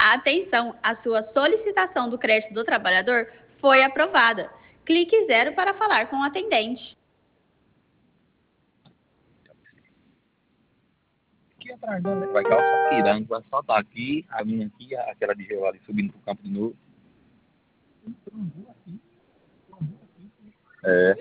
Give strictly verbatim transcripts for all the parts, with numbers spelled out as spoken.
Atenção, a sua solicitação do crédito do trabalhador foi aprovada. Clique zero para falar com o atendente. Aqui atrás, né? Vai calçar aqui, né? Vai soltar aqui, a minha aqui, aquela de gel ali subindo pro campo de novo. É.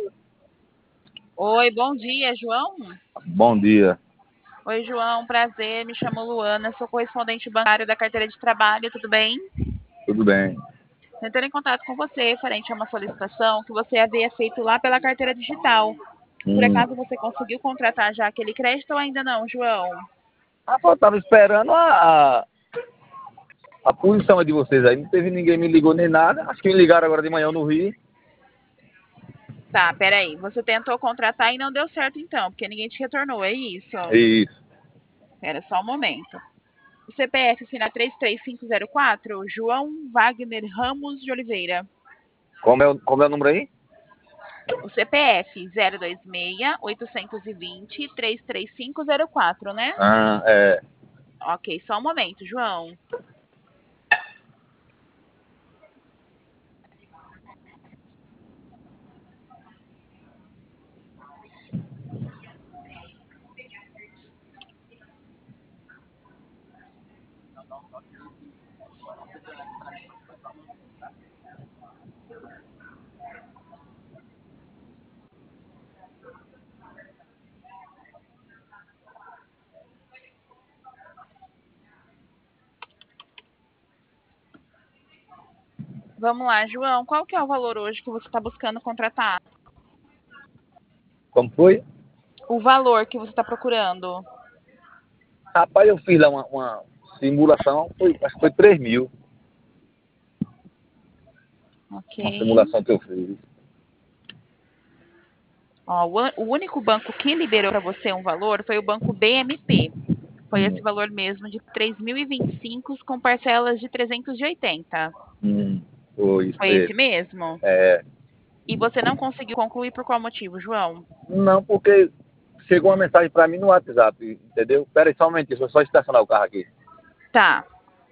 Oi, bom dia, João. Bom dia. Oi, João, prazer, me chamo Luana, sou correspondente bancário da carteira de trabalho, tudo bem? Tudo bem. Entrando em contato com você, referente a uma solicitação que você havia feito lá pela carteira digital. Por Hum. acaso você conseguiu contratar já aquele crédito ou ainda não, João? Ah, pô, eu tava esperando a, a, a posição de vocês aí. Não teve ninguém me ligou nem nada. Acho que me ligaram agora de manhã no Rio. Tá, peraí. Você tentou contratar e não deu certo então, porque ninguém te retornou, é isso? Isso. Espera só um momento. O C P F final três três cinco zero quatro, João Wagner Ramos de Oliveira. Como é, o- como é o número aí? O C P F zero dois seis, oito dois zero, três três cinco zero quatro, né? Ah, é. Ok, só um momento, João. Vamos lá, João. Qual que é o valor hoje que você está buscando contratar? Como foi? O valor que você está procurando? Rapaz, eu fiz lá uma, uma simulação, foi, acho que foi três mil. Ok. Uma simulação que eu fiz. Ó, o, an- o único banco que liberou para você um valor foi o banco B M P. Foi esse Hum, valor mesmo de três mil e vinte e cinco com parcelas de trezentos e oitenta. hum, foi isso Foi esse mesmo. mesmo? É. E você não conseguiu concluir por qual motivo, João? Não, porque chegou uma mensagem pra mim no WhatsApp, entendeu? Pera aí, só um momentinho, deixa eu só estacionar o carro aqui. Tá.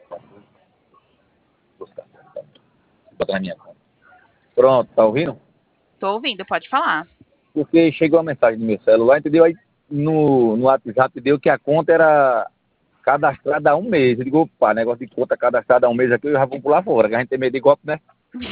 Buscar. Botar na minha conta. Pronto, tá ouvindo? Tô ouvindo, pode falar. Porque chegou uma mensagem no meu celular, entendeu? Aí no, no WhatsApp deu que a conta era cadastrada há um mês. Eu digo, opa, negócio de conta cadastrada há um mês aqui, eu já vou pular fora, que a gente tem medo de golpe, né?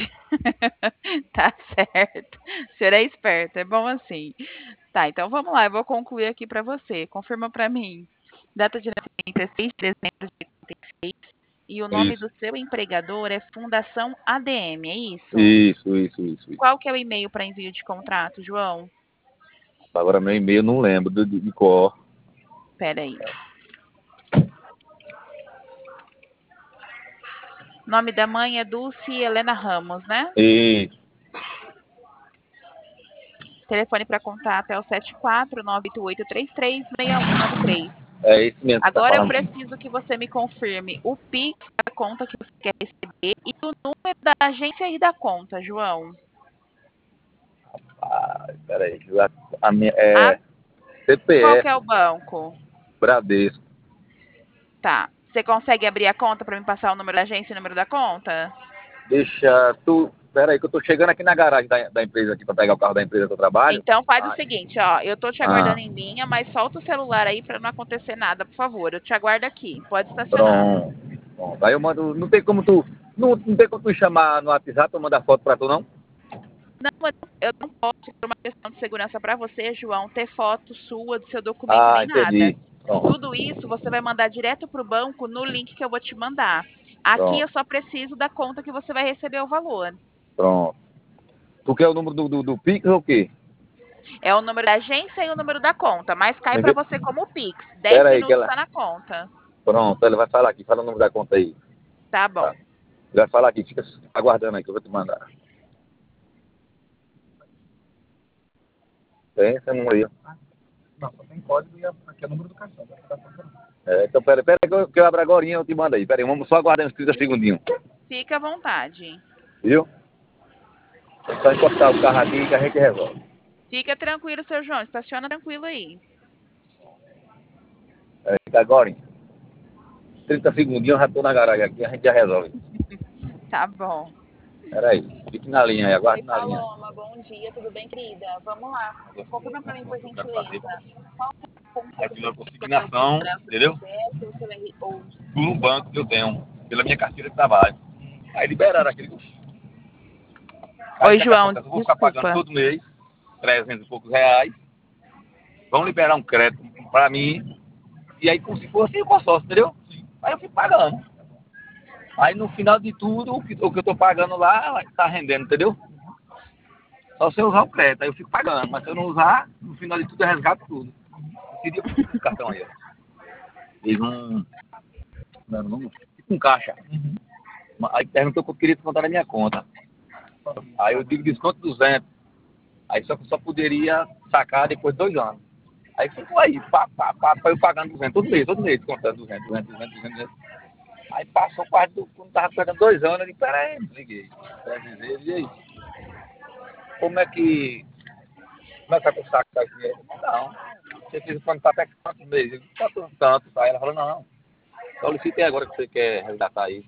Tá certo. O senhor é esperto, é bom assim. Tá, então vamos lá, eu vou concluir aqui para você. Confirma para mim. Data de nascimento é seis de dezembro de oitenta e seis e o nome Isso, do seu empregador é Fundação A D M, é isso? isso, isso, isso. isso. Qual que é o e-mail para envio de contrato, João? Agora meu e-mail eu não lembro de, de, de cor. Pera aí. Nome da mãe é Dulce Helena Ramos, né? Isso, Telefone para contato é o sete quatro nove oito oito três três seis um nove três. é isso mesmo que tá Agora eu falando. preciso que você me confirme o Pix da conta que você quer receber e o número da agência e da conta, João. Ah, peraí, a, a minha, A, é qual que C P F, é o banco? Bradesco. Tá. Você consegue abrir a conta para me passar o número da agência e o número da conta? Deixa tu. Pera aí, que eu tô chegando aqui na garagem da, da empresa aqui pra pegar o carro da empresa que eu trabalho. Então faz o Ai. seguinte, ó, eu tô te Ah, aguardando em linha, mas solta o celular aí para não acontecer nada, por favor. Eu te aguardo aqui. Pode estacionar. pronto. Pronto. Aí eu mando. Não tem como tu. Não, não tem como tu chamar no WhatsApp ou mandar foto pra tu, não? Não, eu não posso, por uma questão de segurança para você, João, ter foto sua do seu documento Ah, nem nada. entendi. Pronto. Tudo isso você vai mandar direto para o banco no link que eu vou te mandar. Aqui eu Pronto. só preciso da conta que você vai receber o valor. Pronto. Tu quer o número do, do, do Pix ou o quê? É o número da agência e o número da conta, mas cai Me para vê- você como Pix. Dez Pera aí, que minutos ela. está na conta. Pronto, ela vai falar aqui. Fala o número da conta aí. Tá bom. Tá. Vai falar aqui. Fica aguardando aí que eu vou te mandar. Tem esse número aí, ó. Não, só tem código e aqui é o número do cartão. É, então pera, pera que eu, que eu abro agora e eu te mando aí. Pera aí, vamos só aguardar uns trinta segundinhos. Fica à vontade. Viu? É só encostar o carro aqui que a gente resolve. Fica tranquilo, seu João. Estaciona tranquilo aí. É, fica agora, hein? trinta segundinhos eu já tô na garagem aqui, a gente já resolve. Tá bom. Peraí, fique na linha aí, aguarde Oi, na linha. Paloma, bom dia, tudo bem, querida? Vamos lá. Confirma para mim, por gentileza. Qual é Aí o fiz uma ponto da consignação, entendeu? ou seu R ou Por um banco que eu tenho, pela minha carteira de trabalho. Aí liberaram aquele. Aí Oi, o que é que João, acontece? Eu vou ficar pagando desculpa. todo mês, trezentos e poucos reais. Vão liberar um crédito para mim. E aí, como se fosse o consórcio, entendeu? Aí eu fico pagando. Aí no final de tudo, o que, o que eu tô pagando lá, tá rendendo, entendeu? Só se eu usar o crédito, aí eu fico pagando. Mas se eu não usar, no final de tudo eu resgato tudo. Eu queria esse cartão aí, ó. Fiz um. Não, não, tipo um caixa. Aí perguntou que eu queria descontar na minha conta. Aí eu digo desconto duzentos. Aí só que eu só poderia sacar depois de dois anos. Aí ficou aí, pá, pá, pá, pá, eu pagando duzentos, todo mês, todo mês, descontando duzentos, duzentos, duzentos, duzentos, duzentos. Aí passou quase, do, quando tava pegando dois anos, eu disse, peraí, liguei. Pra dizer, e aí? Como é que, como é que vai pra sacar esse dinheiro? Não, você fez quando tá pegando quantos meses? Eu disse, quanto tanto, tá? Aí ela falou, não, solicitei agora que você quer resgatar aí.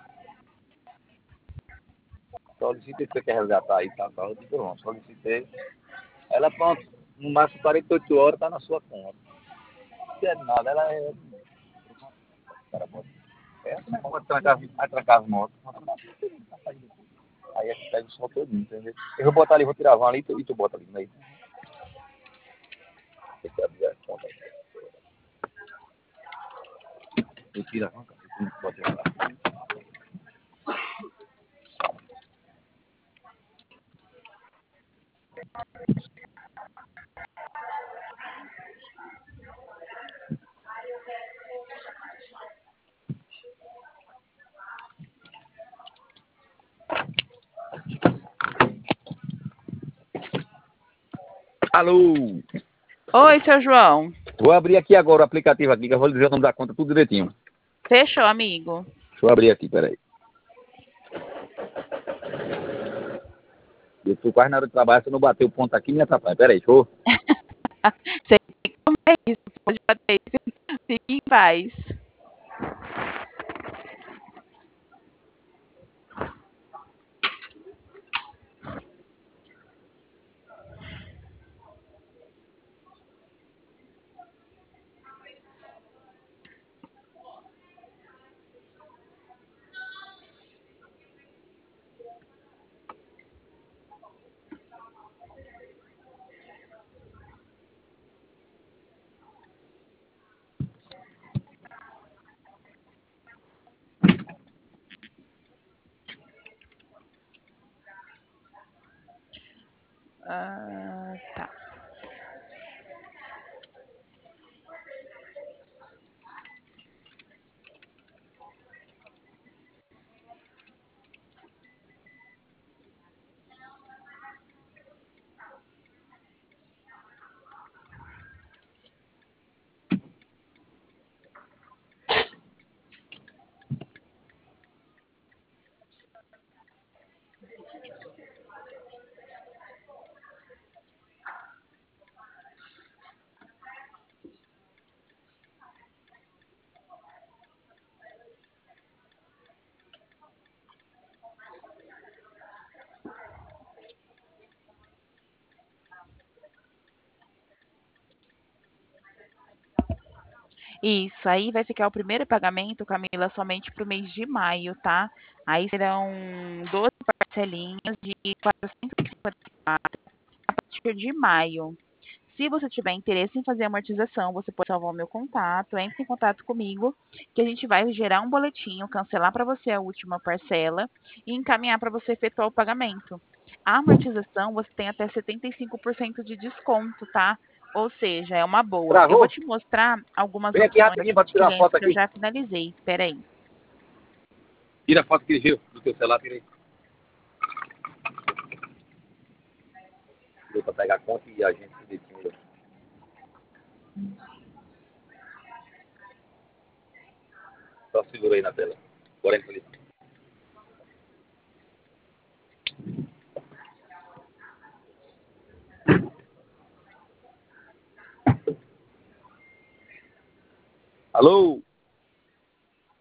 Solicitei que você quer resgatar aí, tá, tá. Eu disse, pronto, solicitei. Ela, pronto, no máximo quarenta e oito horas tá na sua conta. Não é nada, ela é... Cara, é, vai trancar, vai trancar as motos. Aí a gente pega o som todo, entendeu? Eu vou botar ali, vou tirar a van ali e tu, e tu bota ali, né? Eu tiro a van, cara. Tu bota lá. Alô! Oi, seu João. Vou abrir aqui agora o aplicativo aqui, que eu vou dizer o nome da conta tudo direitinho. Fechou, amigo. Deixa eu abrir aqui, peraí. Eu fui quase na hora de trabalhar, se eu não bater o ponto aqui, me atrapalha. Peraí, show. Sei como é isso, pode bater isso. Fique em paz. Ah, tá. Isso, aí vai ficar o primeiro pagamento, Camila, somente para o mês de maio, tá? Aí serão doze parcelinhas de quatrocentos e cinquenta e quatro a partir de maio. Se você tiver interesse em fazer a amortização, você pode salvar o meu contato, entre em contato comigo, que a gente vai gerar um boletim, cancelar para você a última parcela e encaminhar para você efetuar o pagamento. A amortização você tem até setenta e cinco por cento de desconto, tá? Ou seja, é uma boa. Eu vou Travou? te mostrar algumas Vem aqui opções rapidinho aqui pra de tirar a clientes foto que eu aqui. já finalizei. Espera aí. Tira a foto que ele viu do teu celular, tira aí. Deu pra pegar a conta e a gente se define. Só segura aí na tela. quarenta ali. Alô?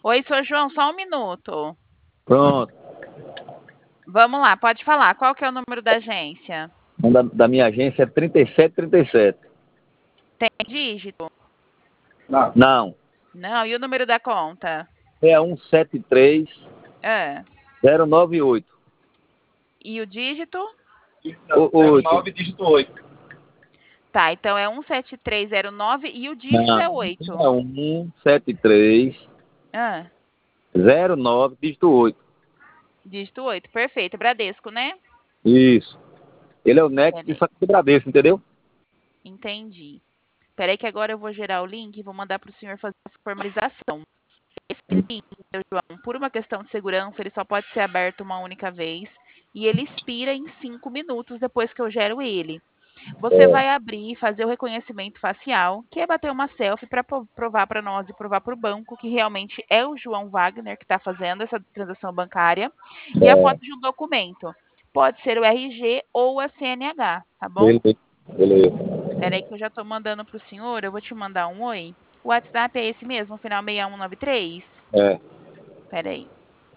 Oi, seu João, só um minuto. Pronto. Vamos lá, pode falar. Qual que é o número da agência? O da, da minha agência é trinta e sete trinta e sete. Tem dígito? Não. Não. Não, e o número da conta? É um sete três É. zero nove oito. E o dígito? zero nove, dígito oito. Tá, então é um sete três zero nove e o dígito é oito. É um sete três Ah, zero nove, dígito oito. dígito oito, perfeito. Bradesco, né? Isso. Ele é o Next Peraí. de só que do Bradesco, entendeu? Entendi. Peraí que agora eu vou gerar o link e vou mandar para o senhor fazer a formalização. Esse link, seu João, por uma questão de segurança, ele só pode ser aberto uma única vez e ele expira em cinco minutos depois que eu gero ele. Você É. vai abrir e fazer o reconhecimento facial, que é bater uma selfie para provar para nós e provar para o banco que realmente é o João Wagner que está fazendo essa transação bancária. E a foto de um documento. Pode ser o R G ou a C N H, tá bom? Beleza. Beleza. Espera aí que eu já estou mandando para o senhor. Eu vou te mandar um oi. O WhatsApp é esse mesmo, final seis um nove três? É. Espera aí.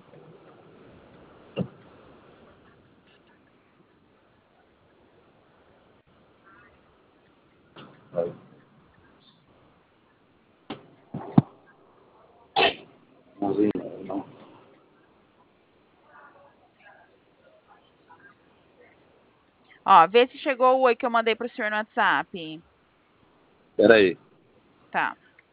Vai. Não. Ó, vê se chegou o oi que eu mandei para o senhor no WhatsApp. Espera aí. Tá.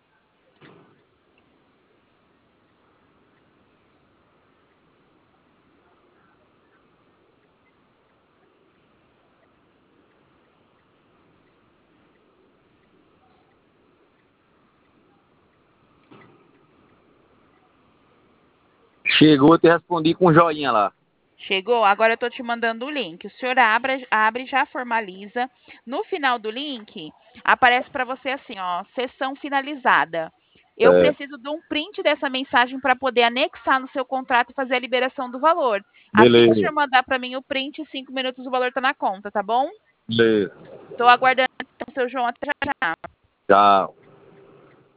Chegou, eu te respondi com um joinha lá. Chegou? Agora eu estou te mandando o link. O senhor abre, abre, já formaliza. No final do link, aparece para você assim, ó, sessão finalizada. Eu É. preciso de um print dessa mensagem para poder anexar no seu contrato e fazer a liberação do valor. Assim que o Beleza. senhor mandar para mim o print, em cinco minutos o valor está na conta, tá bom? Beleza. Estou aguardando então, seu João, até já já. Tchau.